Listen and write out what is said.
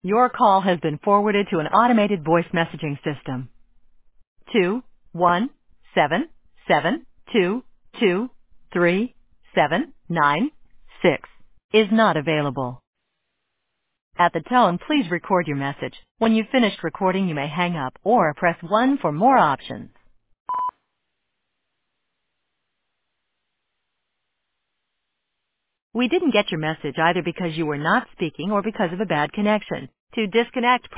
Your call has been forwarded to an automated voice messaging system. 21772237996 is not available. At the tone, please record your message. When you've finished recording, you may hang up or press 1 for more options. We didn't get your message either because you were not speaking or because of a bad connection. To disconnect,